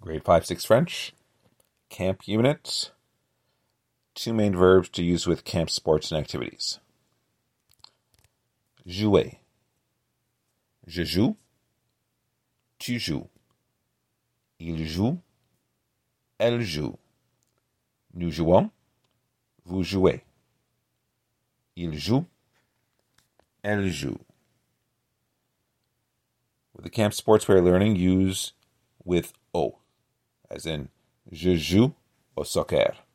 Grade 5-6 French, Camp Unit. Two main verbs to use with camp sports and activities. Jouer. Je joue. Tu joues. Il joue. Elle joue. Nous jouons. Vous jouez. Il joue. Elle joue. With the camp sports we are learning, use with au, as in je joue au soccer.